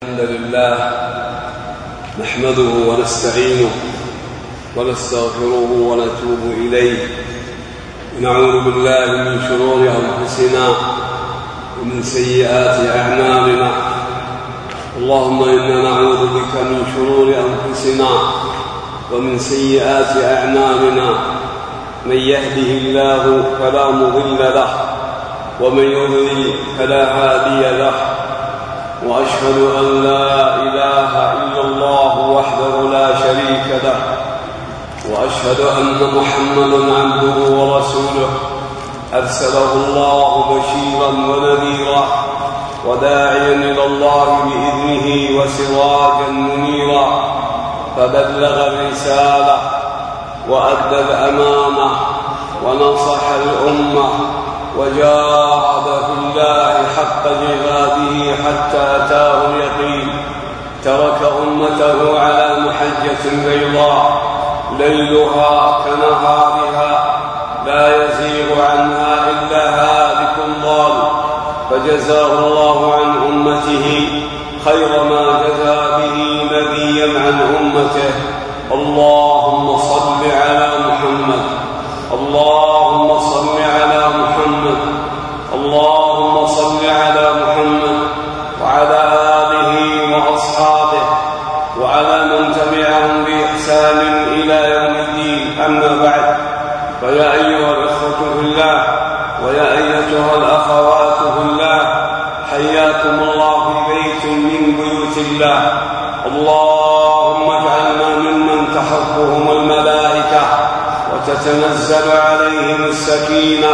الحمد لله نحمده ونستعينه ونستغفره ونتوب إليه ونعوذ بالله من شرور أنفسنا ومن سيئات أعمالنا. اللهم إنا نعوذ بك من شرور أنفسنا ومن سيئات أعمالنا، من يهده الله فلا مضل له ومن يضلل فلا هادي له، وأشهد أن لا إله إلا الله وحده لا شريك له، وأشهد أن محمدًا عبده ورسوله أرسله الله بشيرًا ونذيرًا وداعيًا إلى الله بإذنه وسراجًا منيرًا، فبلغ الرسالة وأدى الأمانة ونصح الأمة وجاهد في الله حق جهاده حتى أتاه اليقين. ترك أمته على محجة بيضاء ليلها كنهارها لا يزيغ عنها إلا هالك ضال، فجزاه الله عن أمته خير ما جزى به نبيا عن أمته. اللهم صل على محمد، اللهم صل على محمد، اللهم صل على محمد وعلى آله وأصحابه وعلى من تبعهم بإحسان إلى يوم الدين. أما بعد، فيا أيها الإخوة في الله ويا أيتها الأخوات في الله، حياكم الله في بيت من بيوت الله. اللهم اجعلنا ممن تحفهم الملائكة وتتنزل عليهم السكينة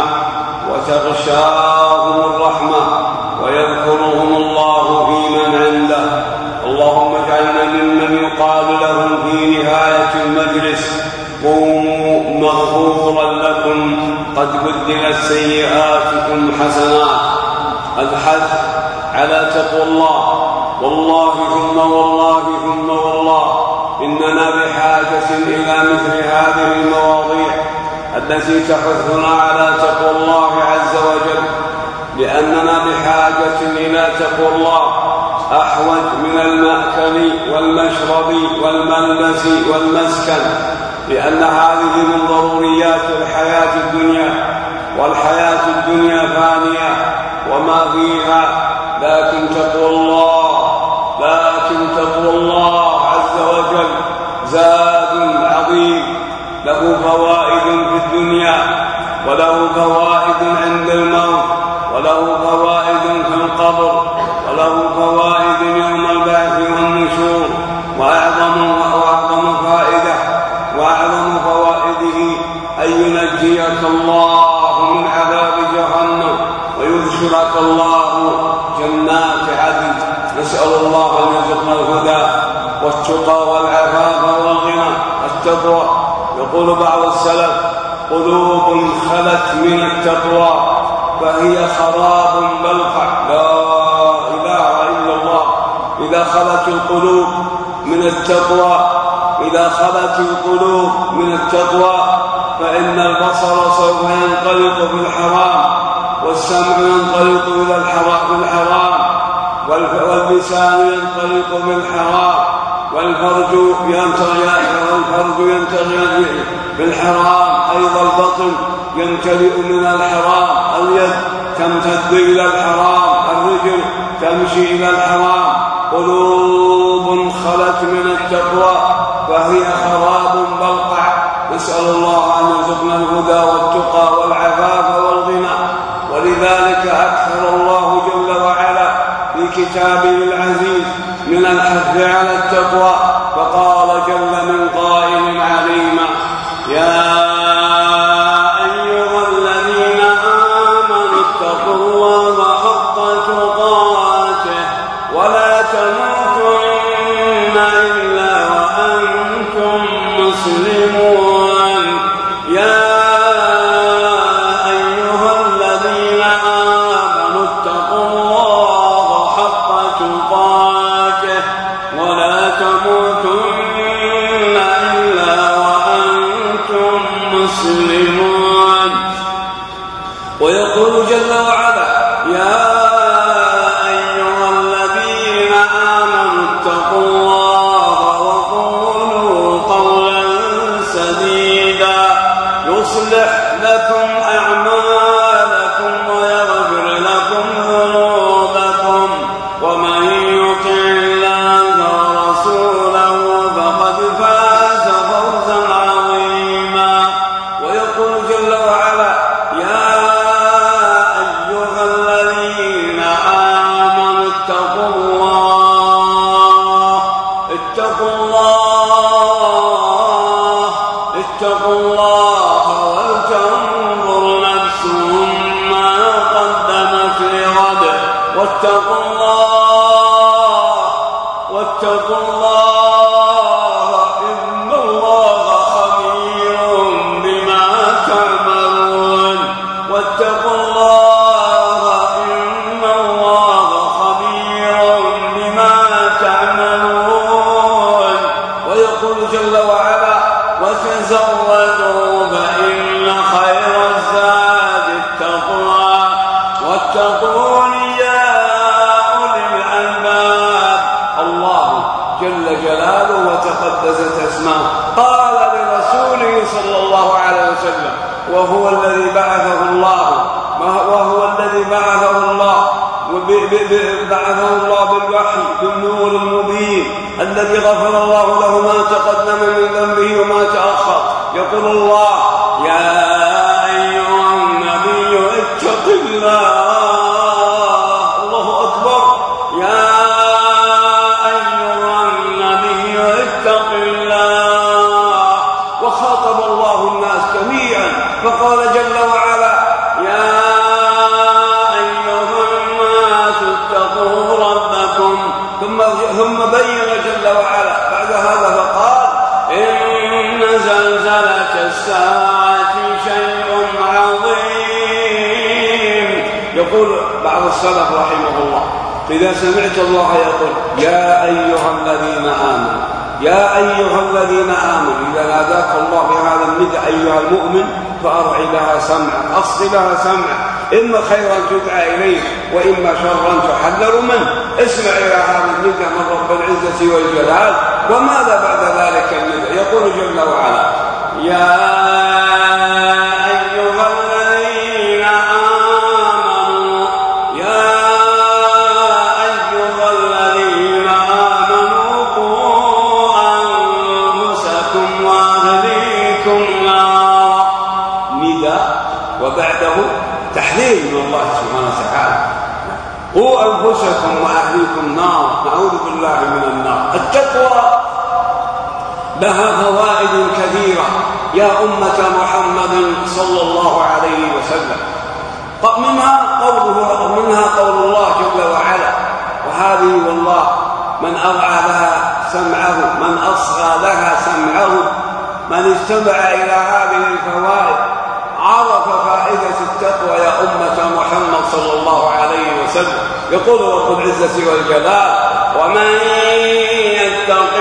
وتغشاهم الرحمة ويذكرهم الله في من عنده. اللهم اجعلنا ممن يقال لهم في نهاية المجلس: قوموا مغفورا لكم قد بدلت سيئاتكم حسنات. الحث على تقوى الله. والله ثم والله ثم والله إننا بحاجة إلى مثل هذه المواضيع التي تحثنا على تقوى الله عز وجل، لأننا بحاجة إلى تقوى الله أحوج من المأكل والمشرب والملبس والمسكن، لأن هذه من ضروريات الحياة الدنيا، والحياة الدنيا فانية وما فيها، لكن تقوى الله عز وجل زاد عظيم له فوائد في الدنيا، وله فوائد عند الموت، وله فوائد في القبر، وله فوائد يوم البعث والنشور. وأعظم فوائده أن ينجيك الله من عذاب جهنم ويدخلك الله جنات عدن. نسأل الله أن يرزقنا الهدى والتقى والعفاف والغنى. التقوى، يقول بعض السلف: قلوب خلت من التقوى فهي خراب بلقع. لا إله إلا الله. إذا خلت القلوب من التقوى فإن البصر سوف ينطلق في الحرام، والسمع ينطلق إلى الحرام، واللسان ينطلق بالحرام، والفرج ينتهي بالحرام، أيضا البطن يمتلئ من الحرام، اليد تمتد إلى الحرام، الرجل تمشي إلى الحرام. قلوب خلت من التقوى فهي خراب بلقع. نسأل الله أن يرزقنا الهدى والتقى والعفاف والغنى. ولذلك أكثر الله جل وعلا في كتابه العزيز من الحث على التقوى، فقال جل من قائل عليما: يا أيها الذين آمنوا اتقوا الله حق تقاته ولا تموتن إلا وأنتم مسلمون. يا أيها الذين آمنوا اتقوا الله حق تقاته ولا تموتن إلا وأنتم مسلمون. ويقول جل وعلا: يا أيها الذين آمنوا واتقوا الله ولتنظر نفس ما قدمت لغد واتقوا الله إن الله خبير بما تعملون واتقوا الله إن الله خبير بما تعملون. ويقول جل وعلا وتزودوا فإن خير الزاد التقوى واتقون يا أولي الألباب. الله جل جلاله وتقدست اسمه قال لرسوله صلى الله عليه وسلم وهو الذي بعثه الله بالوحي بالنور المبين الذي غفر الله له ما تقدم من ذنبه وما تأخر. يقول الله يا أيها النبي اتق الله. الله أكبر. يا أيها النبي اتق الله. وخاطب الله الناس جميعا فقال جل وعلا يا ثم بين جل وعلا بعد هذا فقال إن زلزلة الساعة شيء عظيم. يقول بعض السلف رحمه الله إذا سمعت الله يقول يا أيها الذين آمنوا يا أيها الذين آمنوا إذا ناداك الله بهذا النداء أيها المؤمن فأرع لها سمعا أصغ لها سمعا إما خيرا تدعى إليه وإما شرا تحذر منه. اسمع إلى هذا النداء من رب العزة والجلال. وماذا بعد ذلك النداء؟ يقول جل وعلا يا أيها الذين آمنوا يا أيها الذين آمنوا قوا أنفسكم وأهليكم نارا. نداء وبعده تحذير من الله سبحانه وتعالى. قوا أنفسكم وأهليكم نار. نعوذ بالله من النار. التقوى لها فوائد كثيرة يا أمة محمد صلى الله عليه وسلم. منها قول الله جل وعلا وهذه والله من أرعى لها سمعه من أصغى لها سمعه من استمع إلى هذه الفوائد عرف فائدة التقوى يا أمة محمد صلى الله عليه وسلم. يقول رب العزة والجلال ومن يتق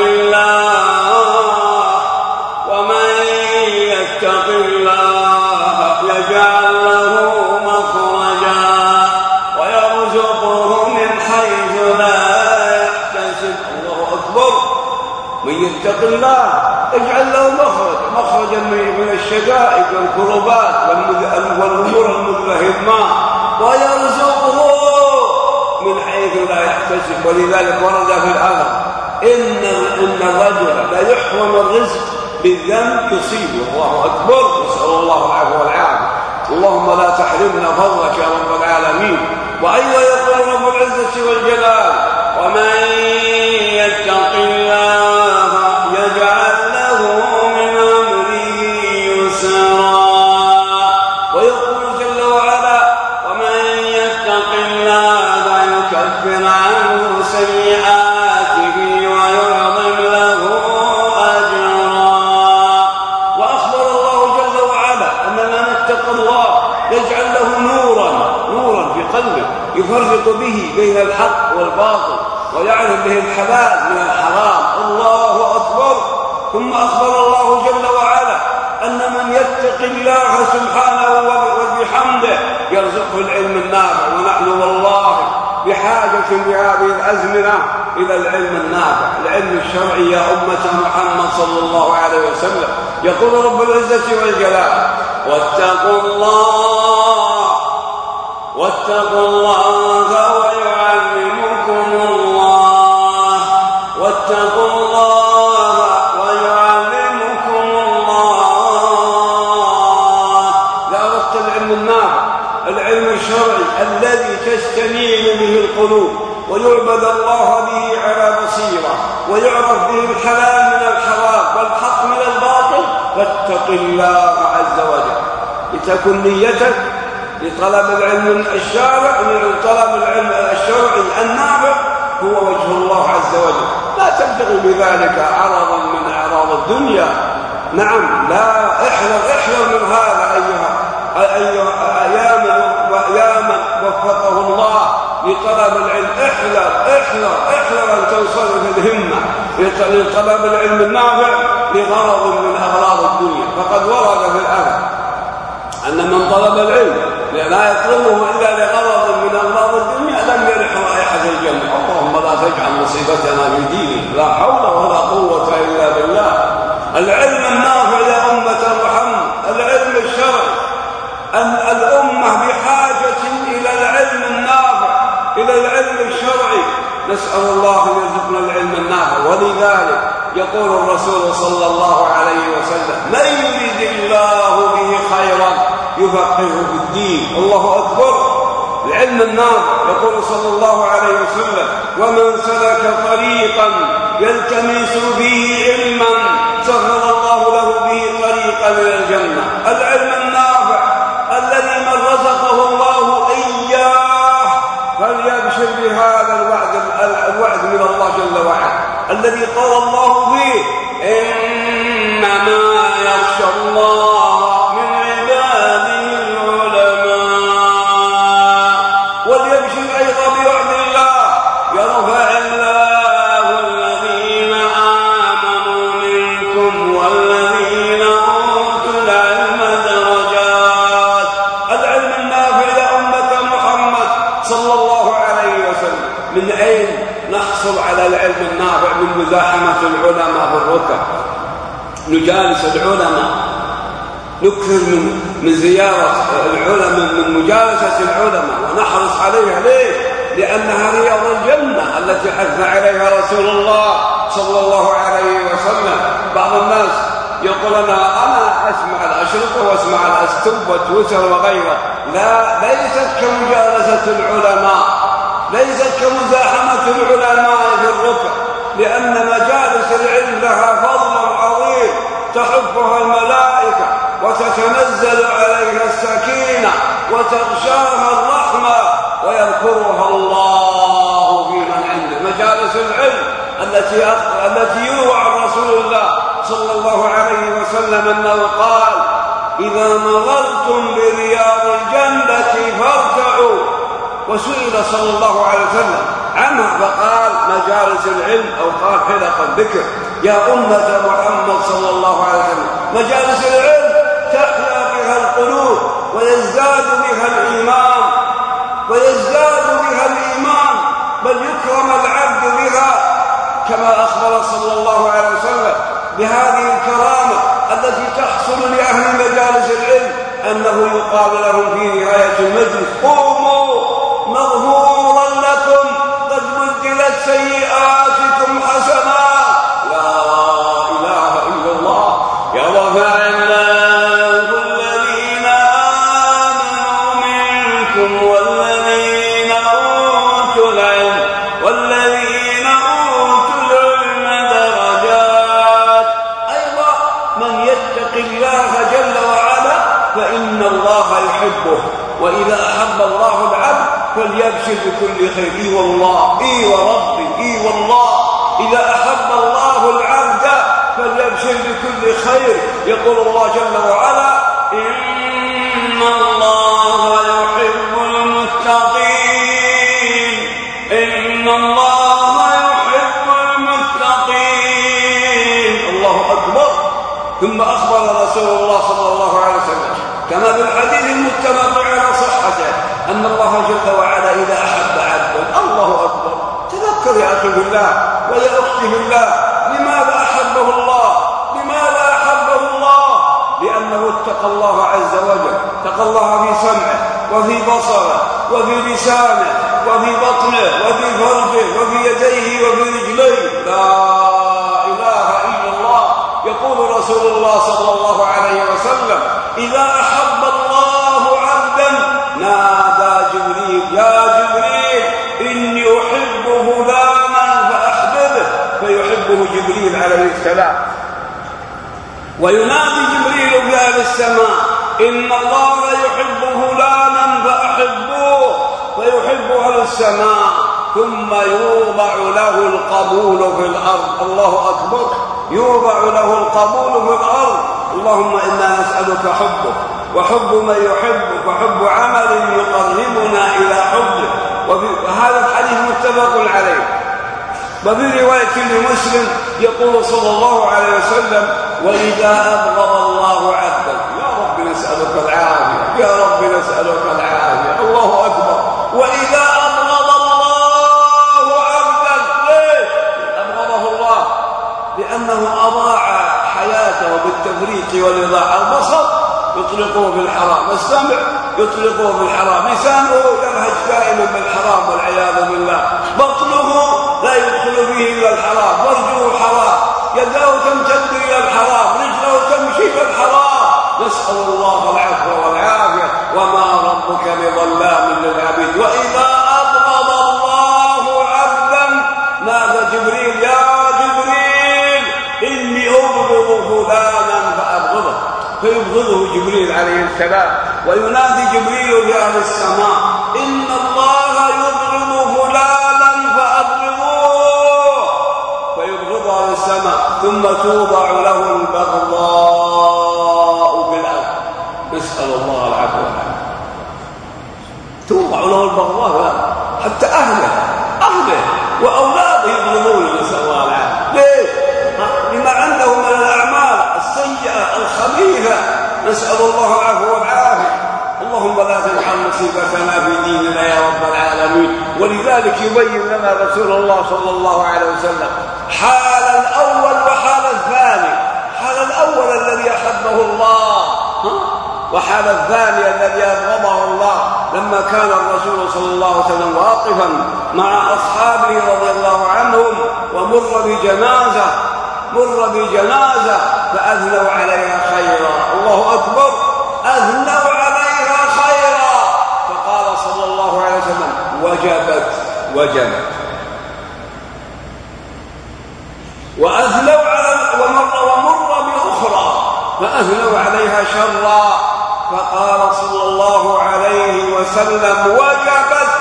الله يجعل له مخرجا ويرزقه من حيث لا يحتسب. الله أكبر. من يتق الله يجعل له مخرجا من الشدائد والكربات والأمور المتلهمات ويرزقه من حيث لا يحتسب. ولذلك ورد في الأثر إن الرجل لا يحرم الرزق بالذنب يصيبه. الله أكبر. نسأل الله العفو والعافية. اللهم لا تحرمنا فضلك يا رب العالمين. وأيضا يقول رب العزة والجلال ومن يتق الله يجعل له من أمره يسرا. ويقول جل وعلا ومن يتق الله يكفر عنه سيئاته ويعظم له أجرا. وأخبر الله جل وعلا أن من اتقى الله يجعل له نورا في قلبه يفرق به بين الحق والباطل ويعلم به الحلال من الحرام. الله أكبر. ثم أخبر الله جل وعلا أن من يتق الله سبحانه وبحمده يرزقه العلم النافع. ونحن والله بحاجة في هذه الأزمنة إلى العلم النافع العلم الشرعي يا أمة محمد صلى الله عليه وسلم. يقول رب العزة والجلال واتقوا الله ويعلمكم الله. واتقوا الله ويعلمكم الله. إذا أردت العلم النافع العلم الشرعي الذي تستنير به القلوب ويعبد الله به على بصيرة ويعرف به الحلال من الحرام والحق من الباطل واتق الله عز وجل. لتكن نيتك لطلب العلم الشارع، طلب العلم الشرعي النافع هو وجه الله عز وجل، لا تبتغي بذلك عرضا من أعراض الدنيا. نعم، لا، احذر من هذا يا من وفقه الله لطلب العلم. احذر أن تنصرف الهمة لطلب العلم النافع لغرض من أغراض الدنيا. فقد ورد في الآية أن من طلب العلم لا يطلبه إلا لغرض من أغراض الدنيا لم يرح رائحة الجنة. اللهم لا تجعل مصيبتنا في دينك، لا حول ولا قوة إلا بالله. العلم النافع يا أمة محمد، العلم الشرعي، أن الأمة بحاجة إلى العلم النافع، إلى العلم الشرعي. نسأل الله أن يرزقنا العلم النافع. ولذلك يقول الرسول صلى الله عليه وسلم: من يريد الله به خيرا يفقهه في الدين. الله أكبر. العلم النافع. يقول صلى الله عليه وسلم: ومن سلك طريقا يلتمس به علما سهل الله له به طريقا إلى الجنة. العلم النافع الذي من رزقه الله إياه فليبشر بهذا الوعد من الله جل وعلا الذي قال الله فيه: إنما يخشى الله من عباده العلماء. وليبشر أيضا بوعد الله: يرفع الله الذين آمنوا منكم والذين أوتوا العلم درجات. العلم النافع يا أمة محمد صلى الله عليه وسلم. من أين نحصل على العلم النافع؟ من مزاحمة العلماء في الركب، نجالس العلماء، نكثر من زيارة العلماء، من مجالسة العلماء، ونحرص عليها. ليه؟ لأنها رياض الجنة التي حث عليها رسول الله صلى الله عليه وسلم. بعض الناس يقول: أنا أسمع الأشرطة وأسمع الأستوب والتويتر وغيره. لا، ليست كمجالسة العلماء، ليست كمزاحمة العلماء في الركب، لأن مجالس العلم لها فضل عظيم تحفها الملائكة وتتنزل عليها السكينة وتغشاها الرحمة ويذكرها الله في من عنده. مجالس العلم التي يروى عن رسول الله صلى الله عليه وسلم أنه قال: إذا مررتم برياض الجنة فارتعوا. وسئل صلى الله عليه وسلم عنها فقال: مجالس العلم، أو قال حلق الذكر. يا أمة محمد صلى الله عليه وسلم، مجالس العلم تحيا بها القلوب ويزداد بها الإيمان، بل يكرم العبد بها، كما أخبر صلى الله عليه وسلم بهذه الكرامة التي تحصل لأهل مجالس العلم، أنه يقال لهم في نهاية المجلس: قوموا مغفورا لكم قد بدلت سيئاتكم حسنات. لا إله إلا الله. يرفع الله الذين آمنوا منكم والذين أوتوا العلم درجات. أيضا من يتق الله جل وعلا فإن الله يحبه، وإذا أحب الله العبد فليبشر بكل خير. إي والله، إي وربي، إي والله، إذا أحب الله العبد فليبشر بكل خير. يقول الله جل وعلا: إن الله يحب المتقين، إن الله يحب المتقين. الله أكبر. ثم أخبر رسول الله صلى الله عليه وسلم كما في الحديث المتفق على صحته أن الله جل وعلا إذا أحب عبدا، الله أكبر، تذكر يا أخي بالله ويا أختي بالله، لماذا أحبه الله؟ لماذا أحبه الله؟ لأنه اتقى الله عز وجل، اتقى الله في سمعه وفي بصره وفي لسانه وفي بطنه وفي فرجه وفي يديه وفي رجليه. لا إله إلا الله. يقول رسول الله صلى الله عليه وسلم: إذا أحب الله عبدا نادى جبريل: يا جبريل إني أحب فلانا فأحببه، فيحبه جبريل عليه السلام، وينادي أهل السماء إن الله يحب فلانا فأحبوه، فيحب أهل السماء، ثم يوضع له القبول في الأرض. الله أكبر. يوضع له القبول في الأرض. اللهم إنا نسألك حبك وحب من يحبك وحب عمل يقربنا إلى حبك. وهذا الحديث متفق عليه. وفي رواية لمسلم يقول صلى الله عليه وسلم: وإذا أبغض الله عبدا، يا رب نسألك العافية، يا رب نسألك العافية. الله أكبر. وإذا أبغض الله عبدا، ليش أبغضه الله؟ لأنه أضاع حياته بالتفريط والإضاعة. البصر يطلقه بالحرام، السمع يطلقه بالحرام، لسانه يلهج دائما بالحرام والعياذ بالله، بطنه لا يدخل فيه إلا الحرام، فرجه حرام، يده تمتد إلى الحرام، رجله تمشي إلى الحرام. نسأل الله العفو والعافية. وما ربك بظلام للعبيد. وإذا أبغض الله عبدا نادى جبريل: يا جبريل إني أبغض فلانا فأبغضه، فيبغضه جبريل عليه السلام. وينادي جبريل في أهل السماء: إن الله يبغض فلانا فأبغضوه، فيبغض أهل السماء، ثم توضع له البغضاء في الأرض. نسأل الله العفو والعافية. توضع له البغضاء حتى أهله وأولاده يبغضون. نسأل الله العافية. ليه؟ لما عنده من الأعمال السيئة الخبيثة. نسأل الله العفو والعافية. اللهم لا تجعل مصيبتنا في ديننا يا رب العالمين. ولذلك يبين لنا رسول الله صلى الله عليه وسلم حال الأول وحال الثاني. حال الأول الذي أحبه الله، وحال الثاني الذي أبغضه الله. لما كان الرسول صلى الله عليه وسلم واقفا مع أصحابه رضي الله عنهم ومر بجنازة فأثنوا عليها خيرا. الله أكبر. أثنوا عليها خيرا، فقال صلى الله عليه وسلم: وجبت. وأثنوا ومر بأخرى فأثنوا عليها شرا، فقال صلى الله عليه وسلم: وجبت.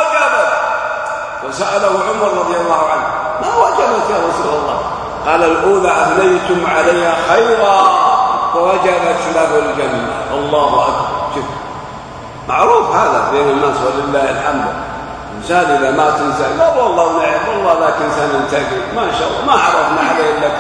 فسأله عمر رضي الله عنه: ما وجبت يا رسول الله؟ قال: الأولى أثنيتم عليها خيرا فوجبت له الجنة. الله أكبر. شوف، معروف هذا بين الناس ولله الحمد. إنسان إذا ما تنسى قال: والله نعم، والله ذاك إنسان انتقي ما شاء الله، ما عرفنا عليه إلا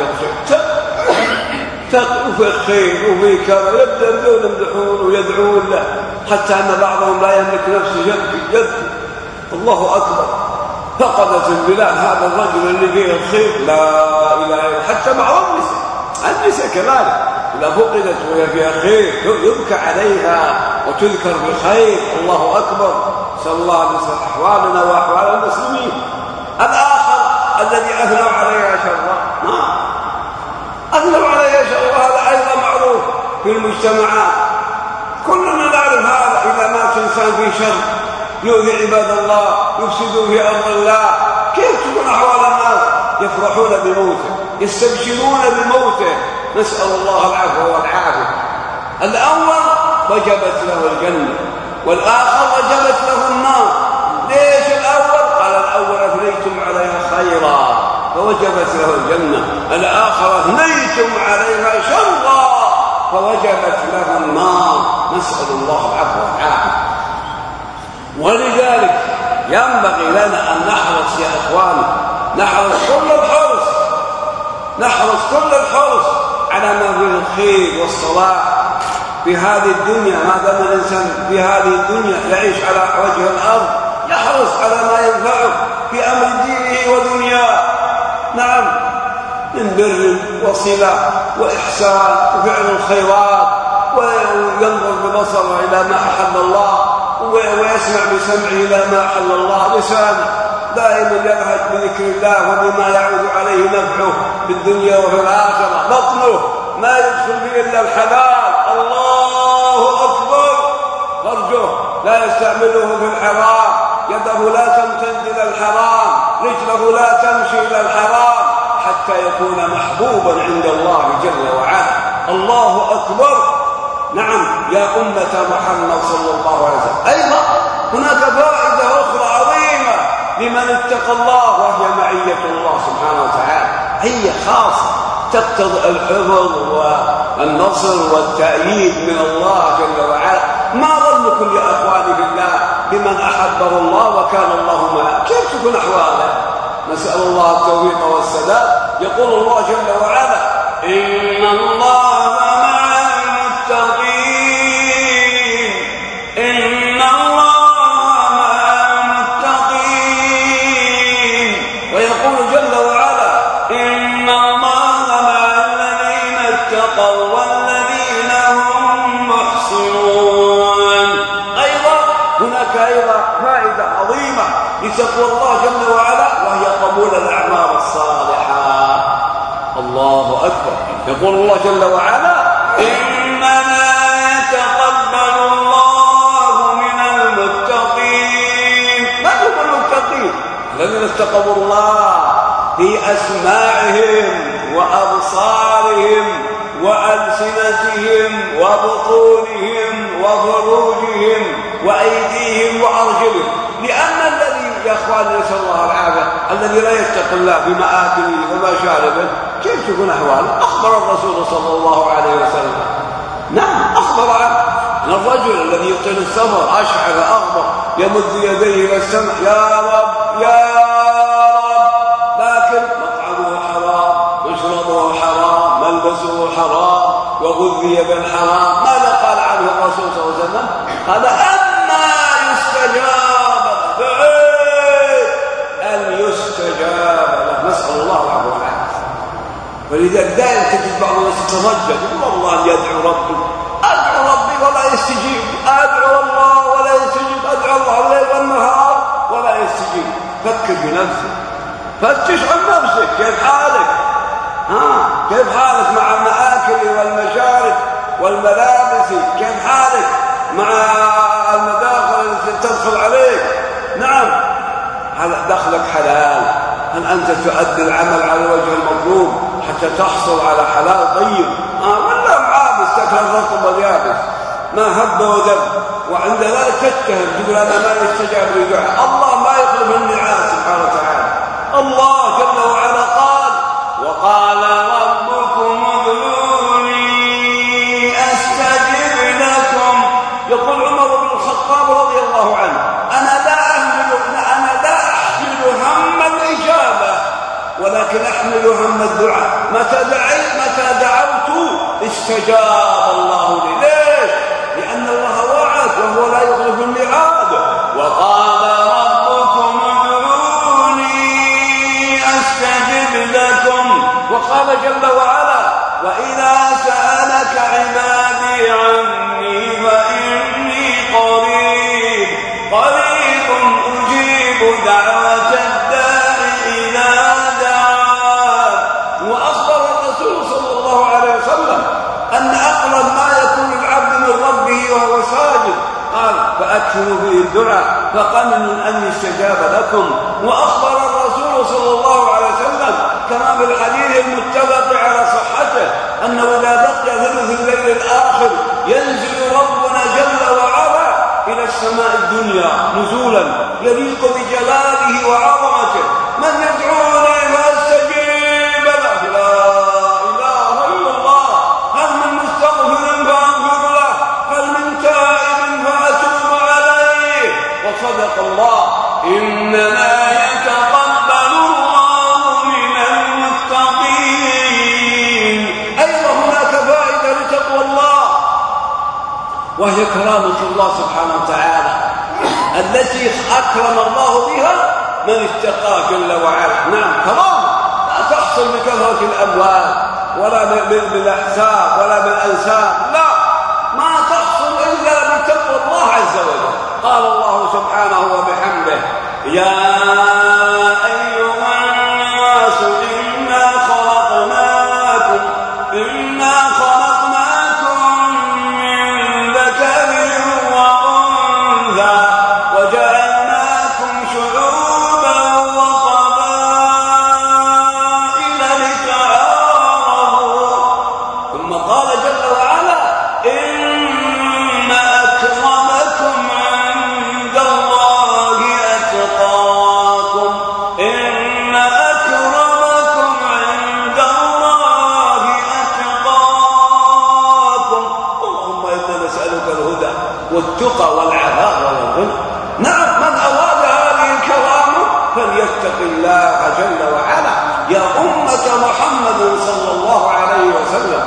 وفي خير وفي كرم. يبدأون يمدحون ويدعون له، حتى أن بعضهم لا يملك نفسه يبكي. الله أكبر. فقدت البلاد هذا الرجل اللي فيه الخير، لا إله إلا. حتى بعض النساء كذلك إذا فقدت وهي فيها خير يبكى عليها وتذكر بالخير. الله أكبر. صلى الله عليه وسلم أحوالنا وأحوال المسلمين. الآخر الذي أثنوا عليها شرا، أثنوا عليها شرا، هذا أيضا معروف في المجتمعات. كلنا نعرف هذا. إذا مات إنسان في شر يؤذي عباد الله، يفسدون في أرض الله، كيف تكون أحوال الناس؟ يفرحون بموته، يستبشرون بموته. نسأل الله العفو والعافية. الأول وجبت له الجنة، والآخر وجبت له النار. ليش الأول؟ قال: الأول أثنيتم عليها خيرا فوجبت له الجنة، الآخر أثنيتم عليها شرا فوجبت له النار. نسأل الله العفو والعافية. ولذلك ينبغي لنا أن نحرص يا إخواني، نحرص كل الحرص على ما فيه الخير والصلاح في هذه الدنيا. ما دام الإنسان في هذه الدنيا يعيش على وجه الأرض يحرص على ما ينفعه في أمر دينه ودنياه. نعم، من بر وصلة وإحسان وفعل الخيرات، وينظر ببصره إلى ما أحل الله، ويسمع بسمعه إلى ما أحل الله. لسانه دائما يلهج بذكر الله وبما يعود عليه نفعه في الدنيا وفي الآخرة. بطنه ما يدخل فيه إلا الحلال. الله أكبر. فرجه لا يستعمله في الحرام، يده لا تمتد إلى الحرام، رجله لا تمشي إلى الحرام، حتى يكون محبوبا عند الله جل وعلا. الله أكبر. يا أمة محمد صلى الله عليه وسلم. أيضا هناك فائدة أخرى عظيمة لمن اتقى الله، وهي معية الله سبحانه وتعالى. هي خاصة تقتضي الحفظ والنصر والتأييد من الله جل وعلا. ما ظنكم يا أخواني بالله بمن أحبه الله وكان الله معه؟ كيف تكون أحواله؟ نسأل الله التوفيق والسداد. يقول الله جل وعلا: إن الله مع المتقين، إن الله مع المتقين. ويقول جل وعلا: إن الله مع الذين اتقوا والذين هم محسنون. أيضا هناك فائدة عظيمة لتقوى الله جل وعلا، وهي قبول الأعمال الصالحة. الله أكبر. يقول الله جل وعلا: إنما يتقبل الله من المتقين. ما هم المتقين؟ الذين اتقوا الله في أسماعهم وأبصارهم وألسنتهم وبطونهم وفروجهم وأيديهم وأرجلهم. لأن الذي يا أخواني نسأل الله العافية الذي لا يتقي الله بمآكله ومشاربه كيف تكون أحواله؟ أخبر الرسول صلى الله عليه وسلم، نعم أخبر عن الرجل الذي يطيل السفر أشعر أغبر يمد يديه إلى السماء: يا رب يا رب، لكن مطعمه حرام، مشربه حرام، ملبسه حرام، وغذي بالحرام. ماذا قال عنه الرسول صلى الله عليه وسلم؟ قال: أما يستجاب له، أن يستجاب له. نسأل الله العفو والعافية. ولذلك دائما تجد بعض الناس يتردد: والله يدعو ربي، أدعو ربي ولا يستجيب، أدعو الله ولا يستجيب، أدعو الله الليل والنهار ولا يستجيب. فكر بنفسك، فتش عن نفسك. كيف حالك؟ كيف حالك مع المآكل والمشارب والملابس؟ كيف حالك مع المداخل التي تدخل عليك؟ نعم، هل دخلك حلال؟ هل أنت تؤدي العمل على الوجه المطلوب حتى تحصل على حلال طيب؟ ولا معابس تأكل الرطب واليابس ما هب ودب، وعند ذلك تتهم تقول أنا ما يستجاب لدعاء الله. ما يطلب الميعاد سبحانه وتعالى. الله جل وعلا قال: وقال ربكم ادعوني أستجب لكم. يقول عمر بن الخطاب رضي الله عنه: أنا لا أحمل هم الإجابة، ولكن أحمل هم الدعاء. متى دعوت استجاب الله لي. ليش؟ لأن الله وعد وهو لا يخلف الميعاد. وقال ربكم ادعوني أستجب لكم. وقال جل وعلا: وإذا سألك عبادي عني فإني قريب أجيب دعوة الداع إذا دعان. وأخبر الرسول صلى الله عليه وسلم أن أقرب ما يكون العبد من ربه وهو ساجد، قال: فأكثروا به الدعاء فقمن أن يستجاب لكم. وأخبر الرسول صلى الله عليه وسلم كما في الحديث المتفق على صحته أنه إذا بقي ثلث الليل الآخر ينزل ربنا جل وعلا إلى السماء الدنيا نزولا يليق بجلاله وعظمته: من يدعوني فأستجيب له، لا إله إلا الله، هل من مستغفر فأغفر له، هل من تائب فأتوب عليه. وصدق الله: إنما يتقبل الله من المتقين. أيضا هناك فائدة لتقوى الله، وهي كرامة الله سبحانه وتعالى التي أكرم الله بها من اتقاه جل وعلا. نعم، كرامة لا تحصل بكثرة الأموال ولا بالأحساب ولا بالأنساب، لا، ما تحصل إلا بتقوى الله عز وجل. قال الله سبحانه وبحمده: يا أيها الناس إنا خلقناكم من ذكر وأنثى وجعلناكم شعوبا وقبائل لتعارفوا. ثم قال جل وعلا: إن والتقى والعفاف والغنى. نعم، من أراد هذه الكرامة فليتق الله جل وعلا. يا أمة محمد صلى الله عليه وسلم،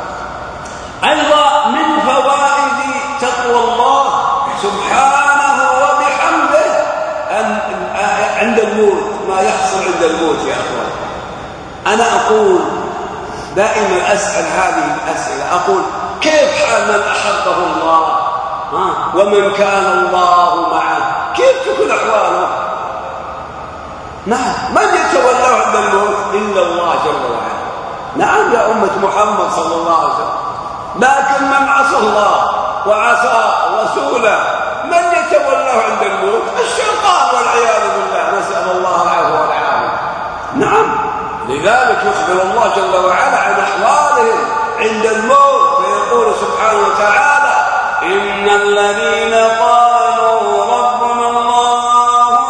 أيضا من فوائد تقوى الله سبحانه وبحمده أن عند الموت، ما يحصل عند الموت يا أخوان. أنا أقول دائما، أسأل هذه الأسئلة، أقول كيف حال من أحبه الله ومن كان الله معه؟ كيف تكون أحواله؟ نعم، من يتولى عند الموت إلا الله جل وعلا. نعم يا أمة محمد صلى الله عليه وسلم، لكن من عصى الله وعصى رسوله من يتولى عند الموت؟ الشيطان والعياذ بالله، نسأل الله العافية والعافية. نعم، لذلك يخبر الله جل وعلا عن أحوالهم عند الموت، فيقول سبحانه وتعالى: إن الذين قالوا ربنا الله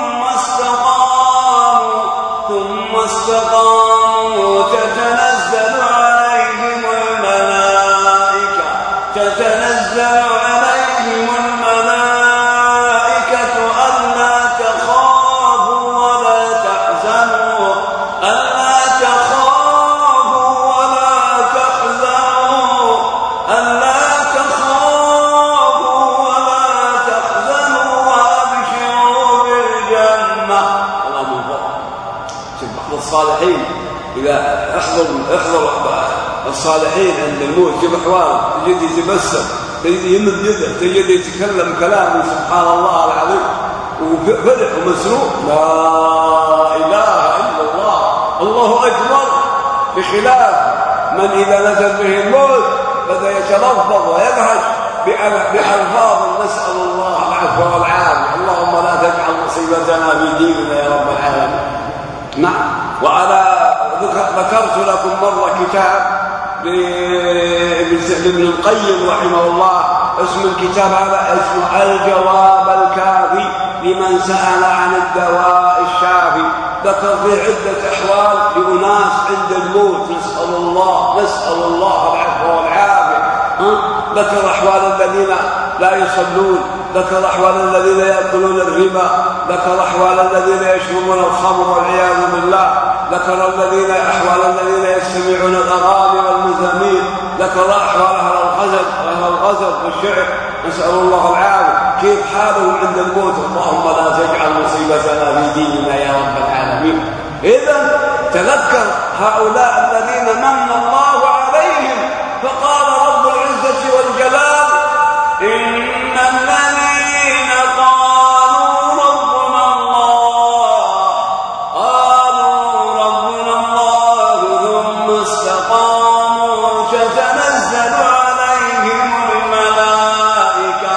ثم استقاموا تتنزل عليهم الملائكة ألا تخافوا ولا تحزنوا وأبشروا بالجنة. اللهم بارك. شوف بعض الصالحين إذا احضر الصالحين عند الموت، شوف أحواله، تجد يتبسم، تجد يمد يده، تجد يتكلم كلامه سبحان الله العظيم، وفرح ومسرور، لا إله إلا الله، الله أكبر. بخلاف من إذا نزل به الموت بدأ يتلفظ ويبهج بألفاظ، نسأل الله العفو والعافية. اللهم لا تجعل مصيبتنا في ديننا يا رب العالمين. نعم، وأنا ذكرت لكم مرة كتاب لابن القيم رحمه الله، اسم الكتاب هذا اسمه الجواب الكافي لمن سأل عن الدواء الشافي. ذكر فيه عدة أحوال لأناس عند الموت، نسأل الله العفو والعافية. ذكر أحوال الذين لا يصلون، ذكر أحوال الذين يأكلون الربا، ذكر أحوال الذين يشربون الخمر والعياذ بالله، ذكر أحوال الذين يستمعون الأغاني والمزامير، ذكر أحوال أهل الغزل والشعر، نسأل الله العافية. كيف حالهم عند الموت؟ اللهم لا تجعل مصيبتنا في ديننا يا رب العالمين. إذن تذكر هؤلاء الذين من الله عليهم، فقال رب العزة والجلال: إن الذين قالوا ربنا الله ثم استقاموا تتنزل عليهم الملائكة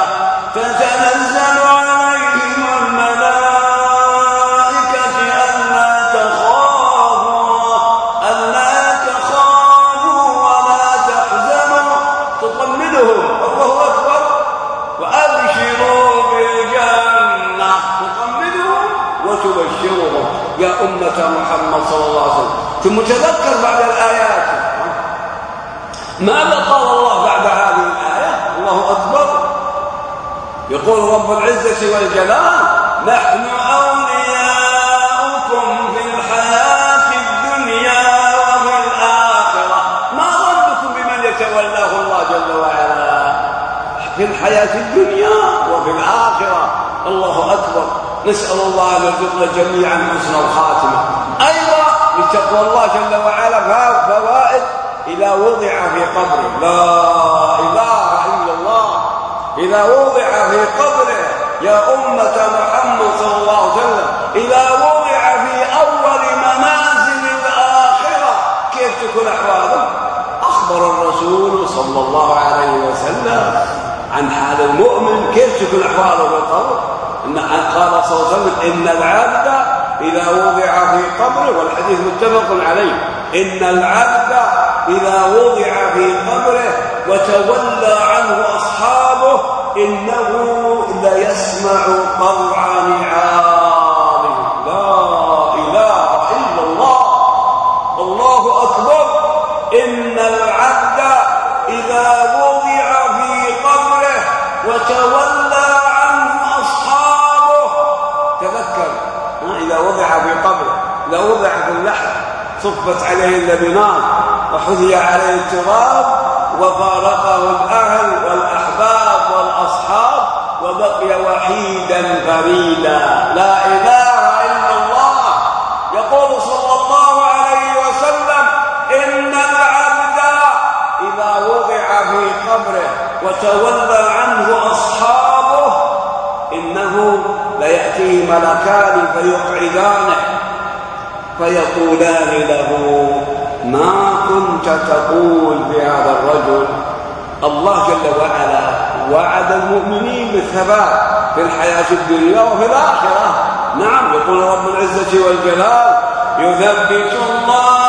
ألا تخافوا ولا تحزنوا، تطمنهم، الله أكبر، وأبشروا بالجنة، تطمنهم وتبشرهم يا أمة محمد صلى الله عليه وسلم. ثم تذكر بعد الآيات ماذا قال الله بعد هذه الآية؟ الله أكبر. يقول رب العزة والجلال: نحن أولياؤكم في الحياة الدنيا وفي الآخرة. ما ظنكم بمن يتولاه الله جل وعلا في الحياة الدنيا وفي الآخرة؟ الله أكبر. نسأل الله أن يرزقنا جميعا حسن الخاتمة. أيضا لتقوى الله جل وعلا فوائد إذا وضع في قبره، لا إله إلا الله، إذا وضع في قبره يا أمة محمد صلى الله عليه وسلم، إذا وضع في أول منازل الآخرة، كيف تكون أحواله؟ أخبر الرسول صلى الله عليه وسلم عن حال المؤمن، كيف تكون أحواله في القبر. قال صلى الله عليه وسلم: إن العبد إذا وضع في قبره، والحديث متفق عليه، إن العبد إذا وضع في قبره وتولى عنه أصحابه إنه ليسمع قرع نعاله. لا إله إلا الله، الله أكبر. إن العبد إذا وضع في قبره وتولى عنه أصحابه. تذكر إذا وضع في قبره، إذا وضع في اللحد صفت عليه اللبنات وحثي عليه التراب وفارقه الأهل والأحباب والأصحاب وبقي وحيدا فريدا لا إله إلا الله. يقول صلى الله عليه وسلم: إن العبد إذا وضع في قبره وتولى عنه أصحابه إنه ليأتيه ملكان فيقعدانه فيقولان له: ما كنت تقول بهذا الرجل؟ الله جل وعلا وعد المؤمنين بالثبات في الحياة الدنيا وفي الآخرة. نعم، يقول رب العزة والجلال: يثبت الله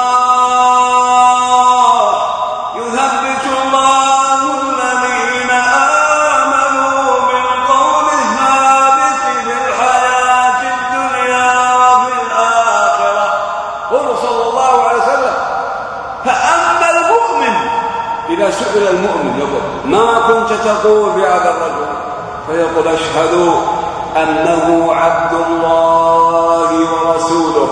الذين آمنوا بالقول الثابت في الحياة الدنيا وفي الآخرة. قل صلى الله عليه وسلم: فأما المؤمن إذا سئل المؤمن يقول: ما كنت تقول بهذا الرجل؟ فيقول: أشهد أنه عبد الله ورسوله.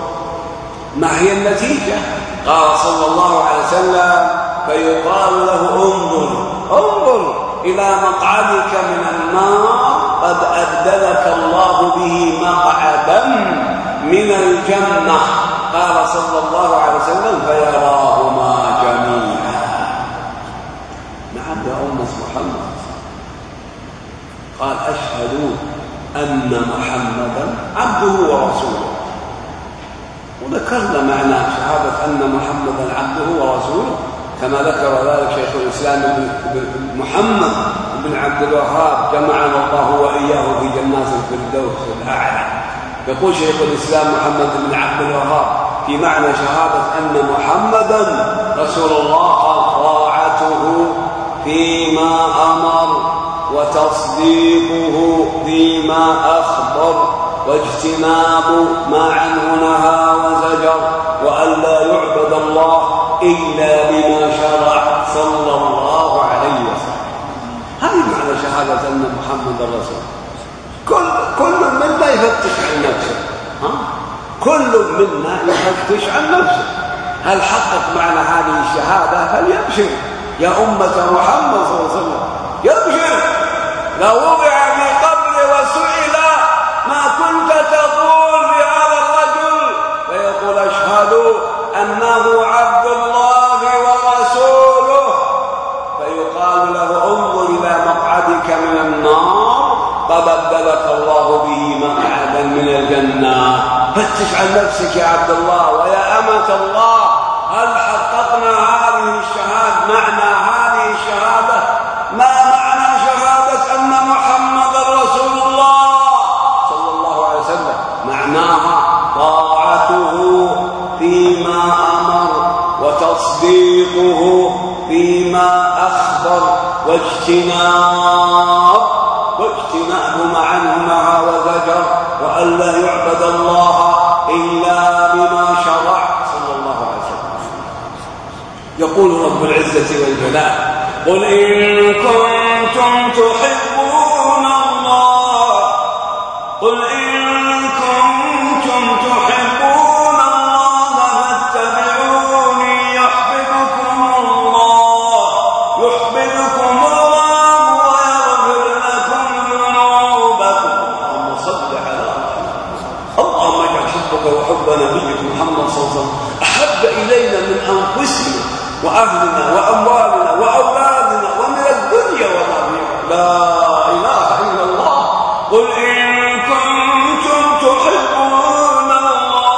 ما هي النتيجة؟ قال صلى الله عليه وسلم: فيقال له: انظر إلى مقعدك من النار قد أبدلك الله به مقعدا من الجنة. قال صلى الله عليه وسلم: فيراهما جميعا. نعم يا أمة محمد. قال: أشهد أن محمدا عبده ورسوله. وذكرنا معنى شهادة أن محمدا عبده ورسوله كما ذكر ذلك شيخ الإسلام محمد بن عبد الوهاب جمعنا الله وإياه في جنات الفردوس الأعلى. يقول شيخ الإسلام محمد بن عبد الوهاب في معنى شهادة أن محمدا رسول الله: طاعته فيما أمر وتصديقه فيما أخبر واجتناب ما عنه نهى وزجر وألا يعبد الله إلا بما شرع صلى الله عليه وسلم. هذه معنى شهادة أن محمد رسول. كل منا يفتش عن نفسه، كل منا يفتش عن نفسه. هل حقق معنى هذه الشهادة؟ فليبشر يا أمة محمد صلى الله عليه وسلم، يبشر. لو وضع في قبر وسئل: ما كنت تقول بهذا الرجل؟ فيقول: أشهد أنه عبد الله ورسوله. فيقال له: انظر إلى مقعدك من النار قد أبدلك الله به مقعدا من الجنة. فتش عن نفسك يا عبد الله ويا أمة الله. هل حققنا هذه الشهادة؟ معنى هذه الشهادة؟ ما معنى شهادة أن محمد رسول الله صلى الله عليه وسلم؟ معناها طاعته فيما أمر وتصديقه فيما أخبر واجتناب ما عنه نهى وزجر وألا يعبد الله إلا بما شرع صلى الله عليه وسلم. يقول رب العزة والجلال: قل إن كنتم تحبون الله، قل إن كنتم تحبون الله فاتبعوني يحببكم الله ويغفر لكم ذنوبكم. اللهم صل على محمد. اللهم اجعل حبك وحب نبيك محمد صلى الله عليه وسلم أحب إلينا من أنفسنا وأهلنا وأموالنا وأولادنا ومن الدنيا وما فيها. لا إله إلا الله. قل إن كنتم تحبون الله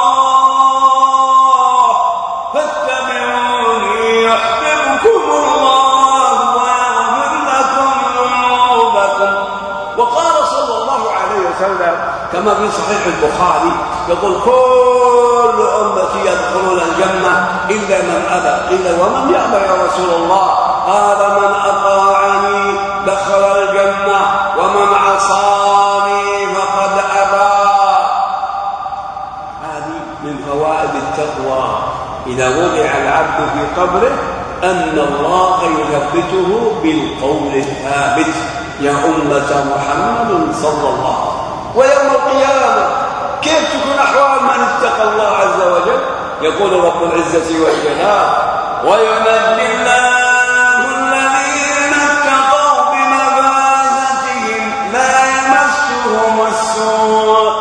فاتبعوني يحببكم الله ويغفر لكم ذنوبكم. وقال صلى الله عليه وسلم كما في صحيح البخاري يقول: كل أمتي يدخلون الجنة إلا من أبى. قيل: ومن يأبى يا رسول الله؟ قال: من أطاعني دخل الجنة ومن عصاني فقد أبى. هذه من فوائد التقوى. إذا وضع العبد في قبره أن الله يثبته بالقول الثابت يا أمة محمد صلى الله عليه وسلم. ويوم القيامة كيف تكون أحوال من اتقى الله عز وجل؟ يقول رب العزة والجلال: وينجي الله الذين اتقوا بمفازتهم لا يمسهم السوء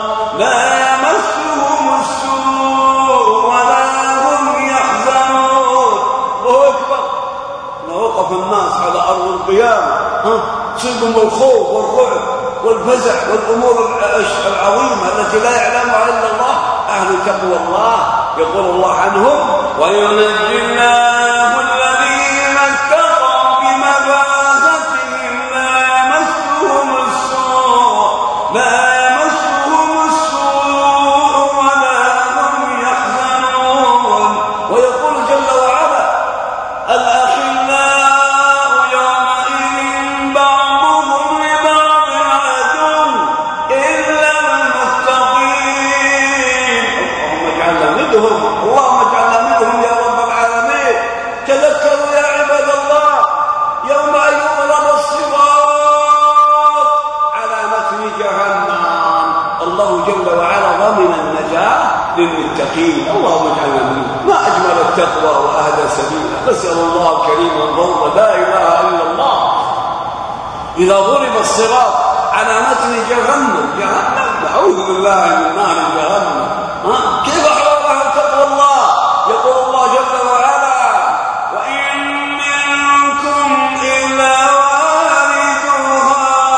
ولا هم يحزنون. الله أكبر. ووقف الناس على أرض القيامة تصيبهم الخوف والرعب والفزع والأمور العظيمة التي لا يعلمها إلا الله. أهل تقوى الله يقول الله عنهم: وينجي الله الذين اتقوا بمفازتهم لا يمسهم السوء ولا هم يحزنون. ويقول جل وعلا: الأخلاء يومئذ بعضهم لبعض عدو إلا المتقين. اللهم اجعلنا منهم يا رب العالمين. تذكروا يا عباد الله يوم أن يضرب الصراط على متن جهنم. الله جل وعلا ضمن النجاة للمتقين. اللهم اجعلنا منهم. ما أجمل التقوى وأهدى سبيلا. نسأل الله الكريم الفضل لا إله إلا الله. إذا ضرب الصراط على متن جهنم نعوذ بالله من نار جهنم. كيف أحوالها تقوى الله؟ يقول الله جل وعلا: وإن منكم إلا واردها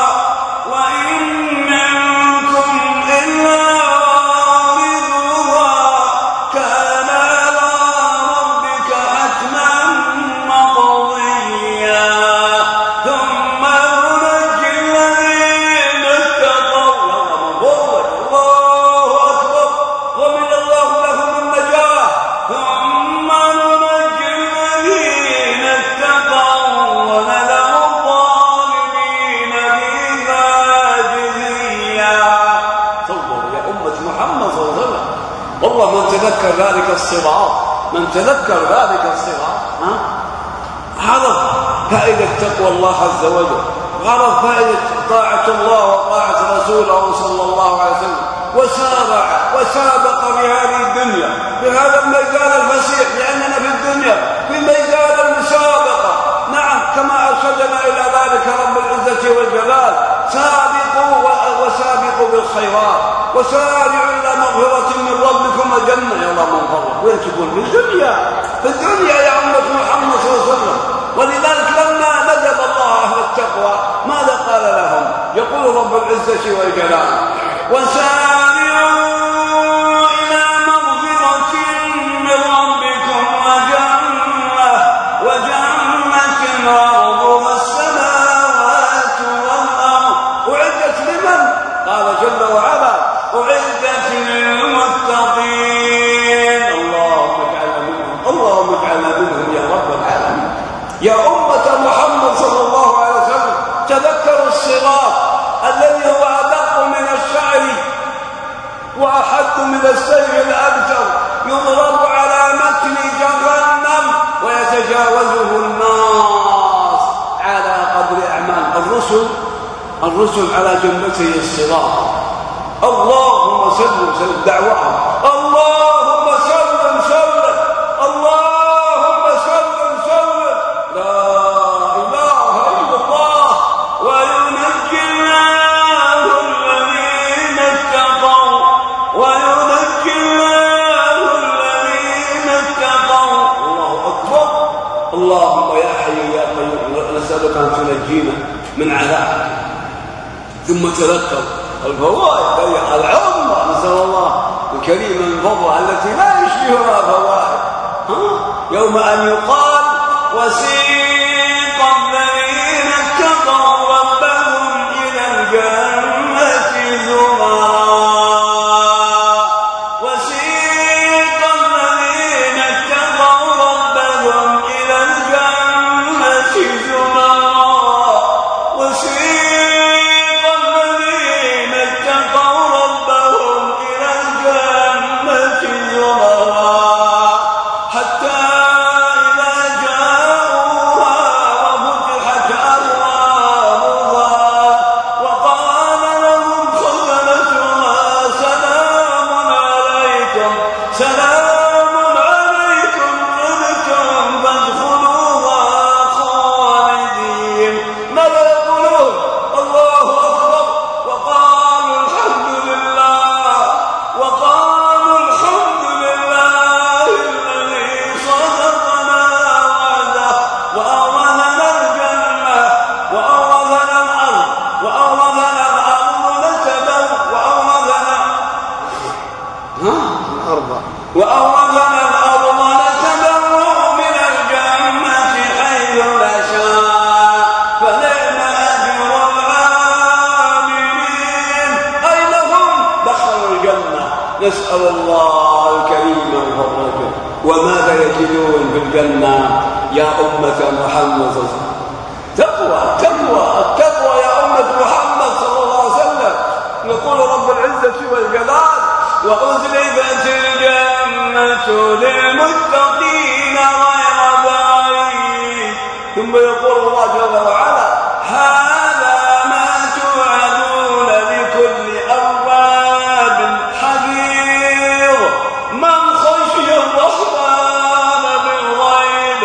كان على ربك حتما مقضيا ثم ننجي الذين اتقوا. الله أكبر. ومن الله لهم النجاة. ثم ننجي الذين اتقوا ونذر الظالمين فيها جثيا. تنظر يا أمة محمد صلى الله عليه وسلم. والله من تذكر ذلك الصراط عرف فائدة تقوى الله عز وجل، عرف فائدة طاعة الله وطاعة رسوله صلى الله عليه وسلم، وسابق في هذه الدنيا في هذا الميدان الفسيح، لأننا في الدنيا في ميدان المسابقة. نعم، كما أرشدنا إلى ذلك رب العزة والجلال: وسابقوا بالخيرات وسارعوا إلى مغفرة من ربكم وجنة. يا الله من فضلك، وين تكون؟ في الدنيا يا أمة محمد صلى الله عليه وسلم. ولذلك لما ندب الله أهل التقوى ماذا قال لهم؟ يقول رب العزة والجلال: وسارعوا إلى مغفرة من ربكم وجنة عرضها السماوات والأرض أعدت لمن؟ قال جل وعلا: أعدت للمتقين. اللهم اجعلنا منهم يا رب العالمين. يا أمة محمد صلى الله عليه وسلم، تذكروا الصراط الذي هو أدق من الشعر وأحد من السيف الأبتر، يضرب على متن جهنم ويتجاوزه الناس على قدر أعمال الرسل على جنبتي الصراط. اللهم صل وسلم دعوهم: اللهم صل وسلم، اللهم صل وسلم، لا إله إلا الله. وينجي الله الذين اتقوا الله أكبر. اللهم يا حي يا قيوم نسألك أن تنجينا من عذاب. ثم تذكر الفوائد العظمى. نسأل الله الكريم من فضله التي لا يشبهها فوائد. يوم أن يقال: وسيق الذين اتقوا ربهم إلى الجنة زمرا. وسيق الذين اتقوا ربهم إلى الجنة زمرا. حتى إذا جاءوها وأورثنا الأرض نتبوأ من الجنة حيث نشاء فنعم أجر العاملين. أين هم؟ دخلوا الجنة. نسأل الله الكريم الفرج. وماذا يجدون في الجنة يا أمة محمد صلى الله عليه وسلم؟ التقوى يا أمة محمد صلى الله عليه وسلم. يقول رب العزة والجلال: وأزلفت الجنة للمتقين غير بعيد. ثم يقول الله جل وعلا: هذا ما توعدون لكل أواب حفيظ من خشي الرحمن بالغيب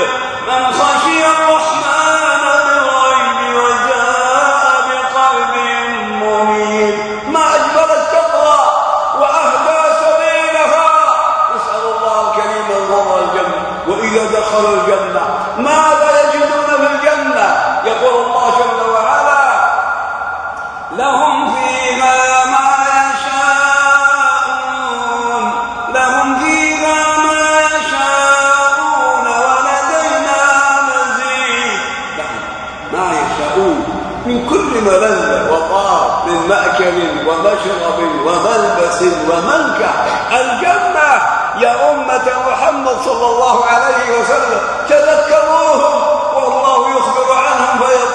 وجاء بقلب منيب. ما أجمل التقوى وأهدى سبيلها. نسأل الله الكريم البر الجنة. وإذا دخلوا الجنة ماذا يجدون في الجنة؟ يقول الله جل وعلا: لهم فيها ما يشاءون ولدينا مزيد. ما يشاءون من كل ملذ وطاب من مأكل ومشرب وملبس ومنكح. الجنة يا أمة محمد صلى الله عليه وسلم تذكروهم والله يخبر عنهم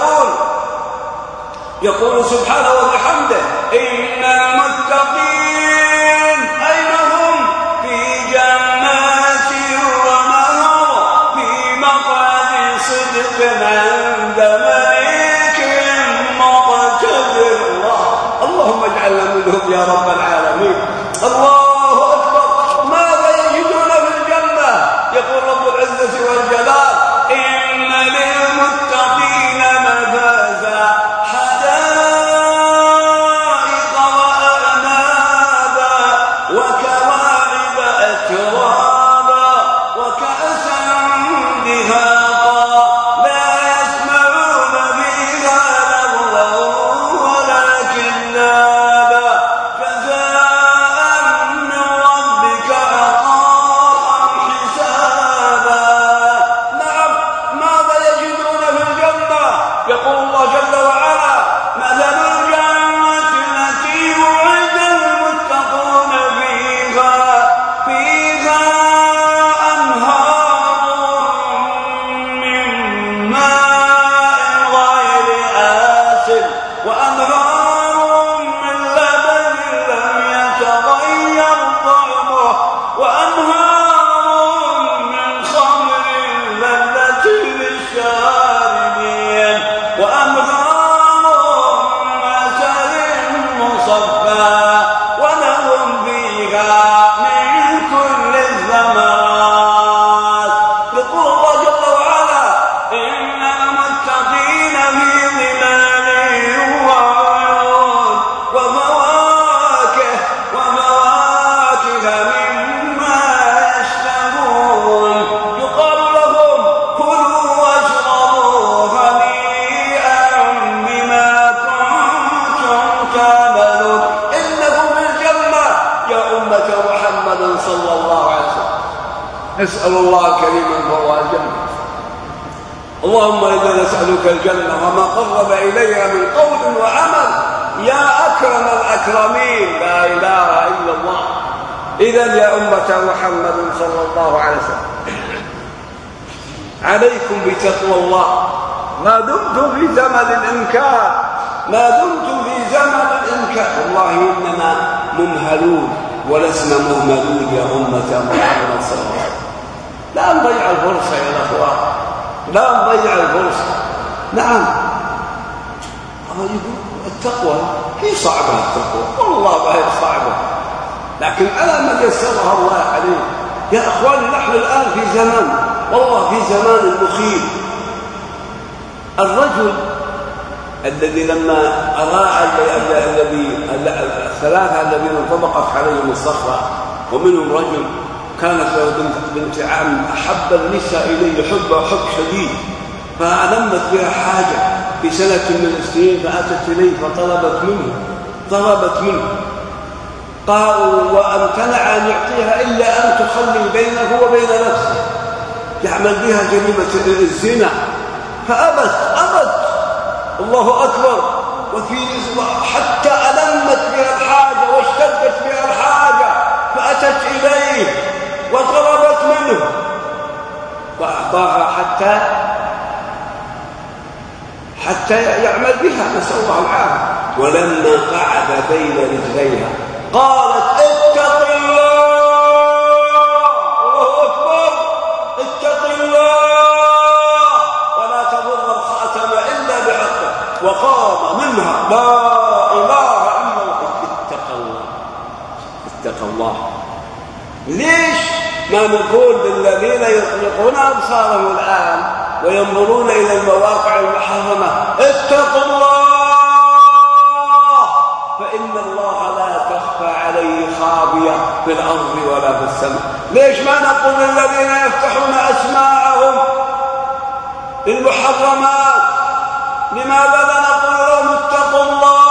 يقول سبحانه وبحمده: إن المتقين أين هم؟ في جنات ونهر في مقعد صدق عند مليك مقتدر. اللهم اجعلنا منهم يا رب العالمين. الله أكبر. ماذا يجدون في الجنة؟ يقول رب العزة والجلال: إن للمتقين مفازا حدائق وأعنابا وكواعب أترابا وكأسا دهاقا لا يسمعون فيها لغوا ولا كذابا جزاء من ربك عطاء حسابا. نعم، ماذا يجدون في الجنة؟ يقول الله جل وعلا: مثل الجنة التي وعد المتقون فيها أنهار من ماء غير آسن وأنهار من لبن لم يتغير طعمه وأنهار من خمر لذة للشاربين وأنهار من عسل مصفى ولهم فيها من كل الثمرات. يقول الله جل وعلا: إن المتقين في ظلال وعيون وفواكه مما يشتهون. يقال لهم: كلوا واشربوا هنيئا بما كنتم تعملون. إنكم في الجنة يا أمة محمد صلى الله عليه وسلم. نسأل الله الكريم الفوز الجنة. اللهم إنا نسألك الجنة وما قرب إليها من قول وعمل يا أكرم الأكرمين. لا إله إلا الله. إذن يا أمة محمد صلى الله عليه وسلم، عليكم بتقوى الله ما دمتم في زمن الإنكار. والله إننا ممهلون ولسنا مهملون يا أمة محمد صلى الله عليه وسلم. لا نضيع الفرصة يا الأخوان، لا نضيع الفرصة. نعم، التقوى هي صعبة، التقوى والله ما هي صعبة، لكن على من يسرها الله عليه. يا أخواني، نحن الآن في زمان، والله في زمان مخيف. الرجل الذي لما أراء الثلاثة الذين انطبقت عليهم الصخرة، ومنهم رجل كانت له بنت عم أحب النساء إليه حب شديد، فألمت بها حاجة في سنة من السنين، فأتت إليه فطلبت منه وامتنع أن يعطيها إلا أن تخلي بينه وبين نفسه، يعمل بها جريمة الزنا، فأبت الله أكبر. وفي حتى ألمت بها الحاجة واشتدت بها الحاجة فأتت إليه وطلبت منه فأعطاها حتى يعمل بها، نسأل الله العافية. ولما قعد بين رجليها قالت اتق الله، الله أكبر، اتق الله ولا تضر الخاتم إلا بحقه. وقام منها لا إله إلا الله. اتق الله. ليش ما نقول للذين يطلقون أبصارهم الآن وينظرون إلى المواقع المحرمة اتقوا الله، فإن الله لا تخفى عليه خافية في الأرض ولا في السماء؟ ليش ما نقول للذين يفتحون أسماءهم للمحرمات، لماذا لا نقول لهم اتقوا الله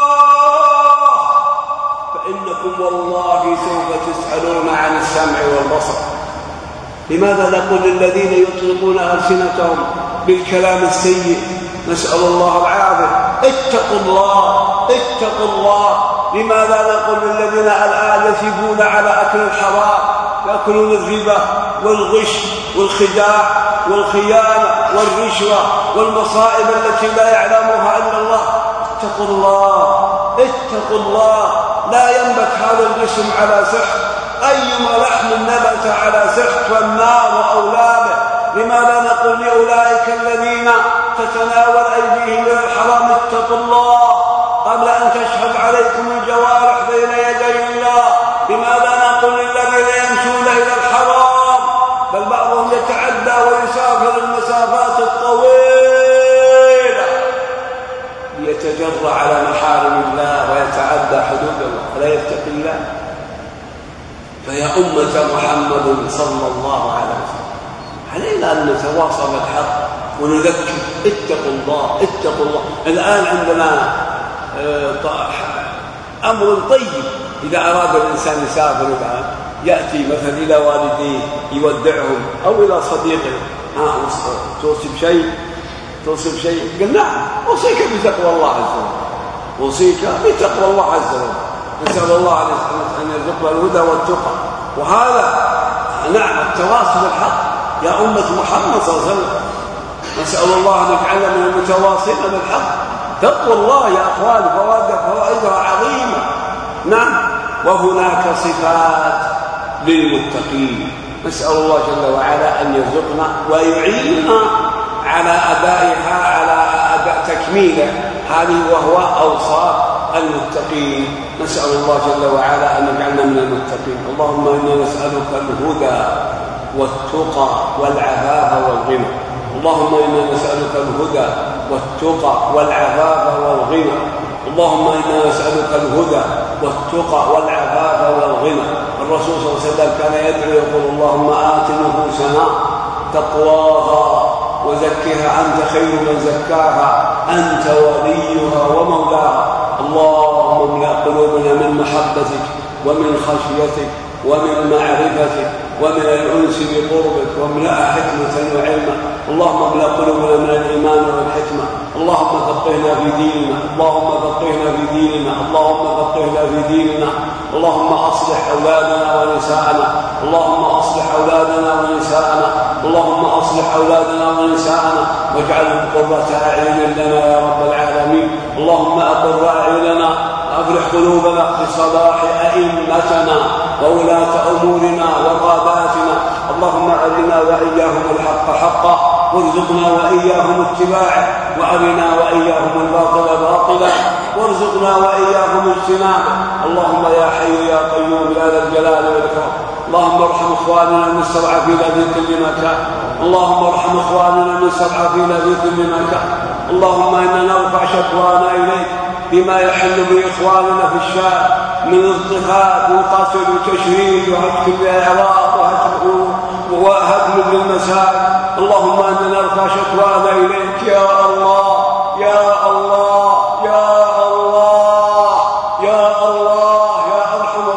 فإنكم والله سوف تسألون عن السمع والبصر؟ لماذا نقول للذين يطلقون ألسنتهم بالكلام السيء، نسأل الله العافية، اتقوا الله اتقوا الله؟ لماذا نقول للذين الآن يثبون على أكل الحرام، يأكلون الربا والغش والخداع والخيانة والرشوة والمصائب التي لا يعلمها إلا الله، اتقوا الله اتقوا الله؟ لا ينبت هذا الجسم على سحر، أيما لحم نبت على سحر فالنار أولى به. لماذا نقول لأولئك الذين تتناول أيديهم من الحرام اتقوا الله قبل أن تشهد عليكم الجوارح بين يدي الله؟ لماذا نقول للذين يمشون إلى الحرام بل بعضهم يتعدى ويسافر المسافات الطويلة ليتجرأ على محارم الله ويتعدى حدود الله فلا يتقي الله؟ فيا أمة محمد صلى الله عليه وسلم، علينا أن نتواصى بالحق ونذكر اتقوا الله اتقوا الله. الآن عندنا أمر طيب، إذا أراد الإنسان يسافر الآن يأتي مثلا إلى والديه يودعهم أو إلى صديقه، توصي بشيء قال نعم أوصيك بتقوى الله عز وجل، أوصيك بتقوى الله عز وجل. نسأل الله أن يرزقنا الهدى والتقى، وهذا نعم التواصي بالحق يا أمة محمد صلى الله عليه وسلم. نسأل الله أن يجعلنا من المتواصين بالحق. تقوى الله يا أخواني فوائدها عظيمة. نعم، وهناك صفات للمتقين، نسأل الله جل وعلا أن يرزقنا ويعيننا على أدائها، على أداء تكميله هذه، وهو أوصاف المتقين. نسأل الله جل وعلا أن يجعلنا من المتقين. اللهم إنا نسألك الهدى والتقى والعفاف والغنى. اللهم إنا نسألك الهدى والتقى والعفاف والغنى. اللهم إنا نسألك الهدى والتقى والعفاف والغنى. الرسول صلى الله عليه وسلم كان يدعو يقول اللهم آت نفوسنا تقواها وزكها أنت خير من زكاها أنت وليها ومولاها. اللهم املأ قلوبنا من محبتك ومن خشيتك ومن معرفتك ومن الأنس بقربك، واملأ حكمة وعلما. اللهم املأ قلوبنا من الإيمان والحكمة. اللهم فقهنا في ديننا، اللهم فقهنا في ديننا، اللهم فقهنا في ديننا. اللهم أصلح أولادنا ونساءنا، اللهم أصلح أولادنا ونساءنا، اللهم أصلح أولادنا ونساءنا واجعلهم قرة أعين لنا يا رب العالمين. اللهم أقر أعيننا، أفرح قلوبنا بصلاح أئمتنا وولاة أمورنا وقاداتنا. اللهم أرنا وإياهم الحق حقا وارزقنا وإياهم اتباعه، وأرنا وإياهم الباطل باطلا وارزقنا وإياهم اجتنابه. اللهم يا حي يا قيوم يا ذا الجلال والإكرام، اللهم ارحم إخواننا المستضعفين في كل مكان، اللهم ارحم إخواننا المستضعفين في كل مكان. اللهم إنا نرفع شكوانا إليك بما يحل بإخواننا في الشارع من اضطهاد وقتل وتشريد وهتك الأعراض وهدم بالمساجد. اللهم إنا نرفع شكوانا إليك يا الله يا الله يا الله يا الله يا أرحم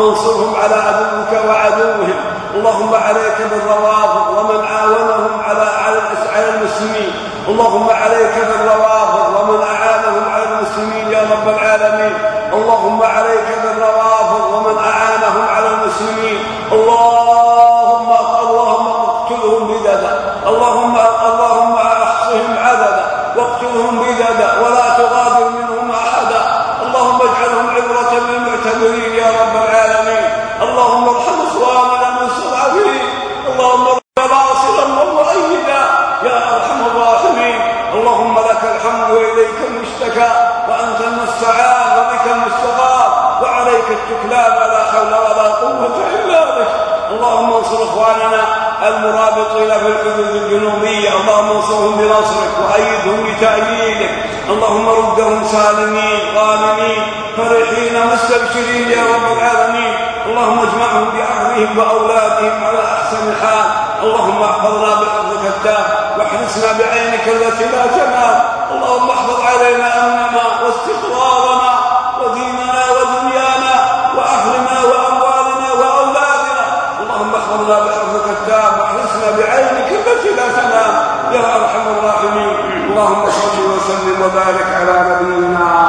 اللهم انصرهم على عدوك وعدوهم. اللهم عليك بالروافض ومن عاونهم على المسلمين. اللهم عليك بالروافض ومن أعانهم على المسلمين يا رب العالمين. اللهم عليك بالروافض ومن أعانهم على المسلمين. اللهم اقتلهم بددا. اللهم احصهم عددا واقتلهم بددا ولا تغادر منهم أحدا. اللهم اجعلهم عبرة للمعتبرين يا رب العالمين. اللهم ارحم إخواننا من مستضعفين. اللهم ارحم ناصرا ومؤيدا يا أرحم الراحمين. اللهم لك الحمد وإليك المشتكى وأنت المستعان وبك المستغاث وعليك التكلان ولا حول ولا قوة إلا بك. اللهم انصر إخواننا المرابطين في الحدود الجنوبية. اللهم انصرهم بنصرك وأيدهم بتأييدك. اللهم ردهم سالمين غانمين فرحين مستبشرين يا رب العالمين. اللهم اجمعهم بأهلهم وأولادهم على أحسن حال. اللهم احفظنا بحفظك التام واحرسنا بعينك التي لا تنام. اللهم احفظ علينا أمننا واستقرارنا وديننا ودنيانا وأهلنا وأموالنا وأولادنا. اللهم احفظنا بحفظك التام واحرسنا بعينك التي لا تنام يا أرحم الراحمين. اللهم صل وسلم وبارك على نبينا